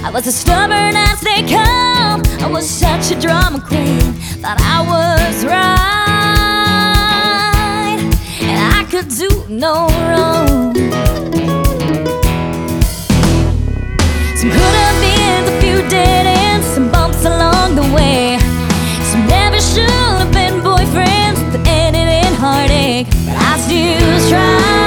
I was as stubborn as they come. I was such a drama queen, thought I was right, and I could do no wrong. Some could have been a few dead ends, some bumps along the way. Some never should have been boyfriends that ended in heartache, but I still tried.